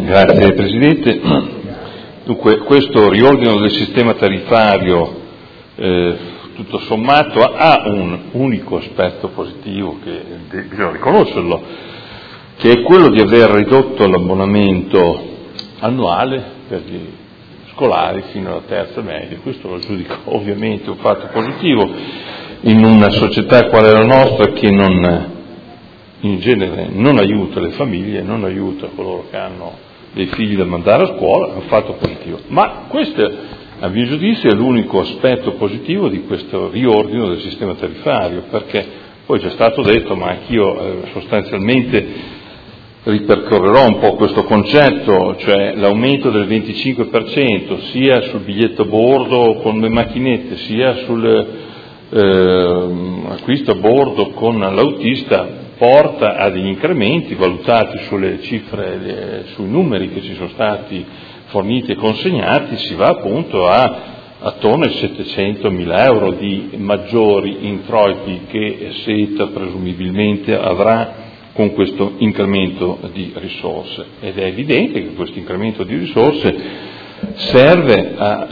Grazie Presidente. Dunque, questo riordino del sistema tariffario tutto sommato ha un unico aspetto positivo che bisogna riconoscerlo, che è quello di aver ridotto l'abbonamento annuale per gli scolari fino alla terza media. Questo lo giudico ovviamente un fatto positivo in una società quale la nostra, che in genere non aiuta le famiglie, non aiuta coloro che hanno dei figli da mandare a scuola. È un fatto positivo. Ma questo, a mio giudizio, è l'unico aspetto positivo di questo riordino del sistema tariffario, perché poi c'è stato detto, ma anch'io sostanzialmente ripercorrerò un po' questo concetto, cioè l'aumento del 25% sia sul biglietto a bordo con le macchinette, sia sull'acquisto a bordo con l'autista, porta a degli incrementi valutati sulle cifre, sui numeri che ci sono stati forniti e consegnati. Si va appunto attorno ai 700.000 euro di maggiori introiti che SETA presumibilmente avrà con questo incremento di risorse, ed è evidente che questo incremento di risorse serve a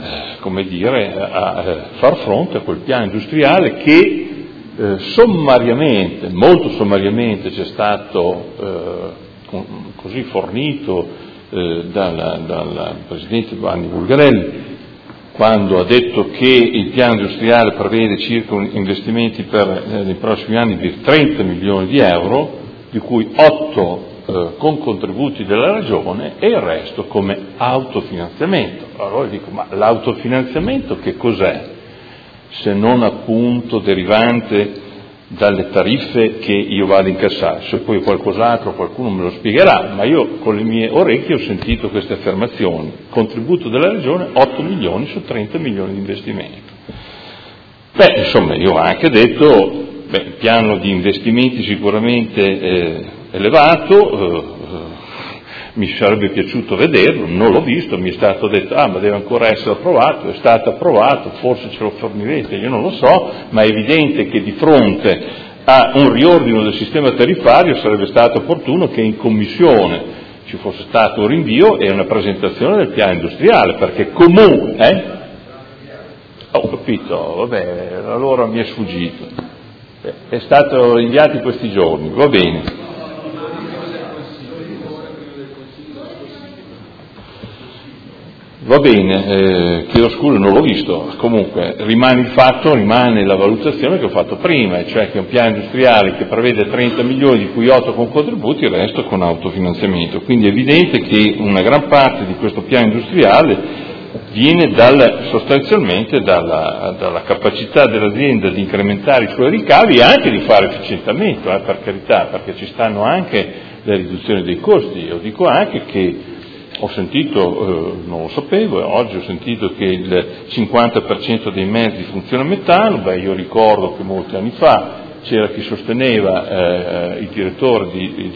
far fronte a quel piano industriale che sommariamente, molto sommariamente, ci è stato così fornito dal Presidente Vanni Bulgarelli, quando ha detto che il piano industriale prevede circa investimenti per nei prossimi anni di 30 milioni di euro, di cui 8 con contributi della Regione e il resto come autofinanziamento. Allora dico, ma l'autofinanziamento che cos'è? Se non appunto derivante dalle tariffe che io vado a incassare. Se poi qualcos'altro qualcuno me lo spiegherà, ma io con le mie orecchie ho sentito queste affermazioni: contributo della Regione 8 milioni su 30 milioni di investimento. Insomma, io ho anche detto, il piano di investimenti sicuramente elevato, mi sarebbe piaciuto vederlo, non l'ho visto, mi è stato detto, ma deve ancora essere approvato, è stato approvato, forse ce lo fornirete, io non lo so, ma è evidente che di fronte a un riordino del sistema tariffario sarebbe stato opportuno che in Commissione ci fosse stato un rinvio e una presentazione del piano industriale, perché comunque, ho capito, vabbè, allora mi è sfuggito, è stato inviato in questi giorni, va bene. Va bene, chiedo scusa, non l'ho visto. Comunque rimane il fatto, rimane la valutazione che ho fatto prima, cioè che un piano industriale che prevede 30 milioni, di cui 8 con contributi, il resto con autofinanziamento. Quindi è evidente che una gran parte di questo piano industriale viene sostanzialmente dalla capacità dell'azienda di incrementare i suoi ricavi e anche di fare efficientamento, per carità, perché ci stanno anche le riduzioni dei costi. Io dico anche che ho sentito, non lo sapevo, oggi ho sentito che il 50% dei mezzi funziona a metano. Io ricordo che molti anni fa c'era chi sosteneva, il direttore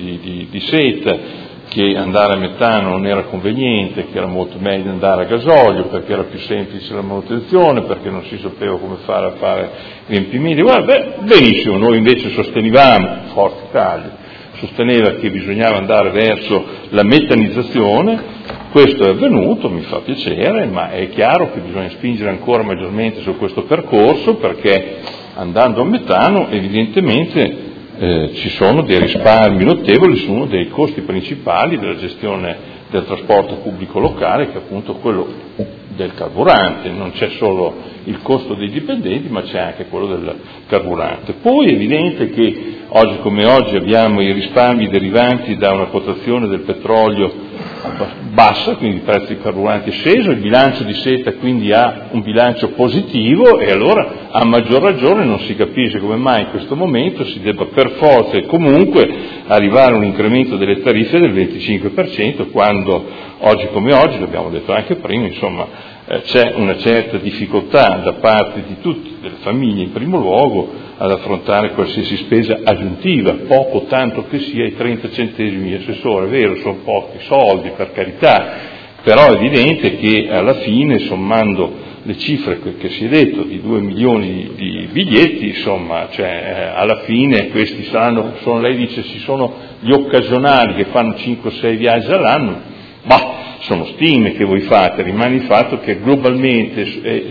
di SETA, che andare a metano non era conveniente, che era molto meglio andare a gasolio perché era più semplice la manutenzione, perché non si sapeva come fare a fare riempimenti. Benissimo, noi invece sostenevamo, Forza Italia sosteneva che bisognava andare verso la metanizzazione. Questo è avvenuto, mi fa piacere, ma è chiaro che bisogna spingere ancora maggiormente su questo percorso, perché andando a metano evidentemente ci sono dei risparmi notevoli su uno dei costi principali della gestione del trasporto pubblico locale, che è appunto quello del carburante. Non c'è solo il costo dei dipendenti, ma c'è anche quello del carburante. Poi è evidente che oggi come oggi abbiamo i risparmi derivanti da una quotazione del petrolio bassa, quindi il prezzo dei carburanti è sceso, il bilancio di SETA quindi ha un bilancio positivo, e allora a maggior ragione non si capisce come mai in questo momento si debba per forza e comunque arrivare a un incremento delle tariffe del 25%, quando oggi come oggi, l'abbiamo detto anche prima, insomma, c'è una certa difficoltà da parte di tutte, delle famiglie in primo luogo, ad affrontare qualsiasi spesa aggiuntiva, poco tanto che sia i 30 centesimi assessore. È vero, sono pochi soldi, per carità, però è evidente che alla fine, sommando le cifre che si è detto di 2 milioni di biglietti, insomma, alla fine questi sono, lei dice, ci sono gli occasionali che fanno 5-6 viaggi all'anno, sono stime che voi fate, rimane il fatto che globalmente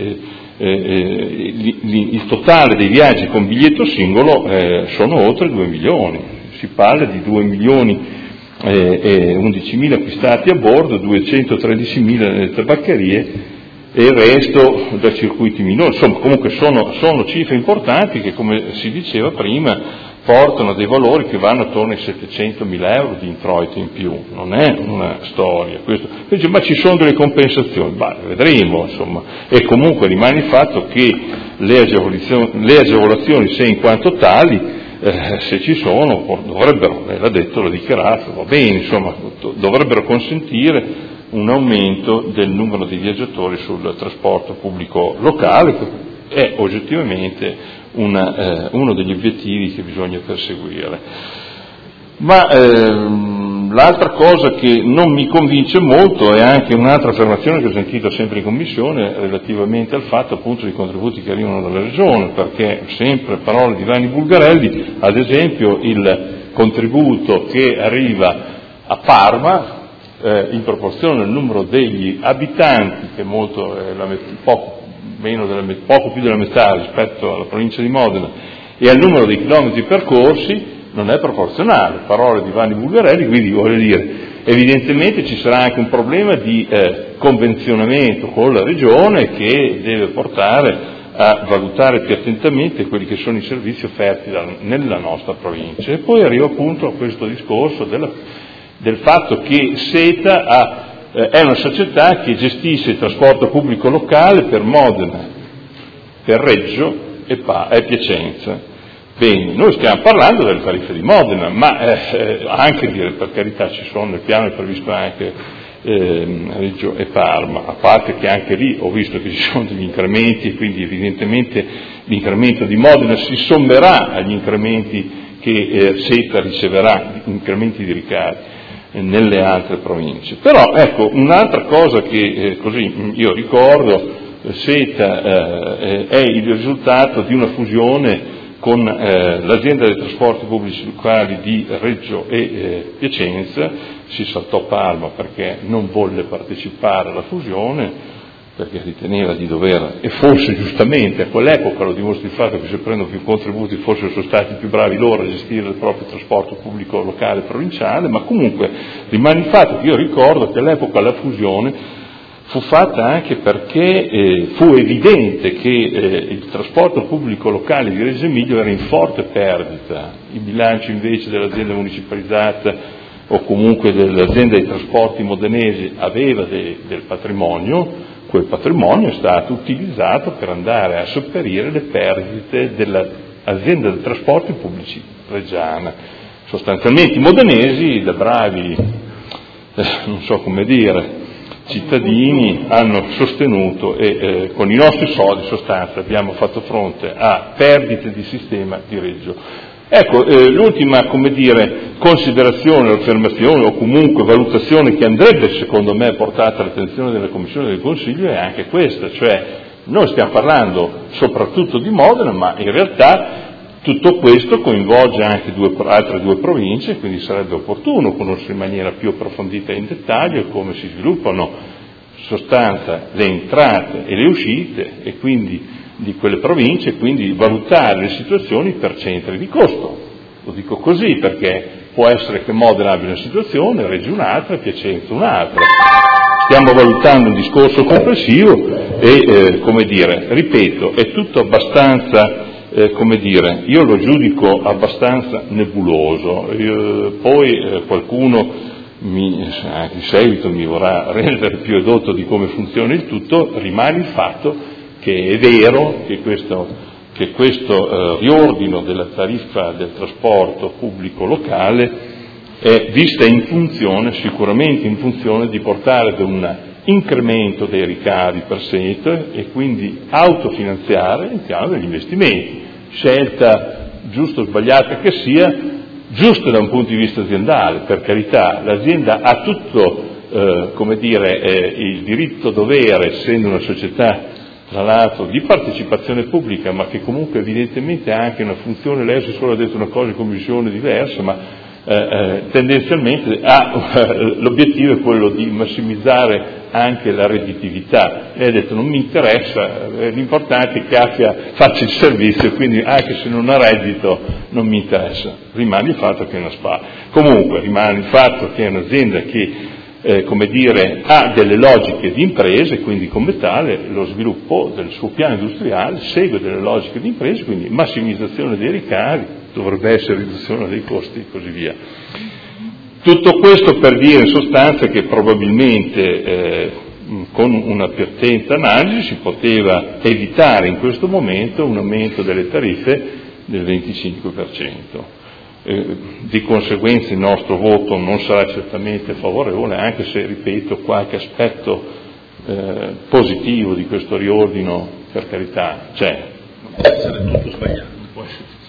il totale dei viaggi con biglietto singolo sono oltre 2 milioni, si parla di 2 milioni e 11.000 acquistati a bordo, 213.000 nelle tabaccherie e il resto da circuiti minori. Insomma, comunque sono cifre importanti che, come si diceva prima, portano dei valori che vanno attorno ai 700.000 euro di introito in più. Non è una storia questo. Ma ci sono delle compensazioni, vedremo, insomma. E comunque rimane il fatto che le agevolazioni, se in quanto tali, se ci sono, dovrebbero, l'ha detto, l'ha dichiarato, va bene, insomma, dovrebbero consentire un aumento del numero di viaggiatori sul trasporto pubblico locale, che è oggettivamente uno degli obiettivi che bisogna perseguire. Ma l'altra cosa che non mi convince molto è anche un'altra affermazione che ho sentito sempre in Commissione relativamente al fatto appunto dei contributi che arrivano dalla Regione, perché sempre parole di Vanni Bulgarelli, ad esempio il contributo che arriva a Parma in proporzione al numero degli abitanti, che poco più della metà rispetto alla provincia di Modena, e al numero di chilometri percorsi, non è proporzionale. Parole di Vanni Bulgarelli, quindi voglio dire, evidentemente ci sarà anche un problema di convenzionamento con la Regione che deve portare a valutare più attentamente quelli che sono i servizi offerti nella nostra provincia. E poi arrivo appunto a questo discorso del fatto che SETA è una società che gestisce il trasporto pubblico locale per Modena, per Reggio e Piacenza. Bene, noi stiamo parlando delle tariffe di Modena, ma anche per carità ci sono, nel piano è previsto anche Reggio e Parma, a parte che anche lì ho visto che ci sono degli incrementi e quindi evidentemente l'incremento di Modena si sommerà agli incrementi che SETA riceverà, incrementi di ricavi nelle altre province. Però ecco, un'altra cosa che così io ricordo, SETA è il risultato di una fusione con l'azienda dei trasporti pubblici locali di Reggio e Piacenza. Si saltò Parma perché non volle partecipare alla fusione, perché riteneva di dover, e forse giustamente a quell'epoca lo dimostra il fatto che se prendono più contributi forse sono stati più bravi loro a gestire il proprio trasporto pubblico locale e provinciale, ma comunque rimane il fatto che io ricordo che all'epoca la fusione fu fatta anche perché fu evidente che il trasporto pubblico locale di Reggio Emilia era in forte perdita, il bilancio invece dell'azienda municipalizzata o comunque dell'azienda dei trasporti modenesi aveva del patrimonio. Quel patrimonio è stato utilizzato per andare a sopperire le perdite dell'azienda dei trasporti pubblici reggiana. Sostanzialmente i modenesi, da bravi, non so come dire, cittadini, hanno sostenuto e con i nostri soldi in sostanza abbiamo fatto fronte a perdite di sistema di Reggio. Ecco, l'ultima, considerazione, affermazione o comunque valutazione che andrebbe secondo me portata all'attenzione della Commissione del Consiglio è anche questa, cioè noi stiamo parlando soprattutto di Modena, ma in realtà tutto questo coinvolge anche altre due province, quindi sarebbe opportuno conoscere in maniera più approfondita e in dettaglio come si sviluppano in sostanza le entrate e le uscite e quindi di quelle province, quindi valutare le situazioni per centri di costo. Lo dico così perché può essere che Modena abbia una situazione, Reggio un'altra, Piacenza un'altra. Stiamo valutando un discorso complessivo e, ripeto, è tutto abbastanza, io lo giudico abbastanza nebuloso. Poi qualcuno anche in seguito mi vorrà rendere più edotto di come funziona il tutto, rimane il fatto che è vero che questo riordino della tariffa del trasporto pubblico locale è vista in funzione, sicuramente in funzione di portare ad un incremento dei ricavi per SETA e quindi autofinanziare il piano degli investimenti. Scelta giusta o sbagliata che sia, giusta da un punto di vista aziendale, per carità, l'azienda ha tutto il diritto dovere, essendo una società tra l'altro di partecipazione pubblica, ma che comunque evidentemente ha anche una funzione, lei solo ha detto una cosa in commissione diversa, ma tendenzialmente l'obiettivo è quello di massimizzare anche la redditività, e ha detto non mi interessa, l'importante è che faccia il servizio, quindi anche se non ha reddito non mi interessa. Rimane il fatto che è una SpA. Comunque rimane il fatto che è un'azienda che ha delle logiche di impresa e quindi come tale lo sviluppo del suo piano industriale segue delle logiche di impresa, quindi massimizzazione dei ricavi, dovrebbe essere riduzione dei costi e così via. Tutto questo per dire in sostanza che probabilmente con una più attenta analisi si poteva evitare in questo momento un aumento delle tariffe del 25%. Di conseguenza il nostro voto non sarà certamente favorevole, anche se, ripeto, qualche aspetto positivo di questo riordino, per carità, c'è. Non può essere tutto sbagliato.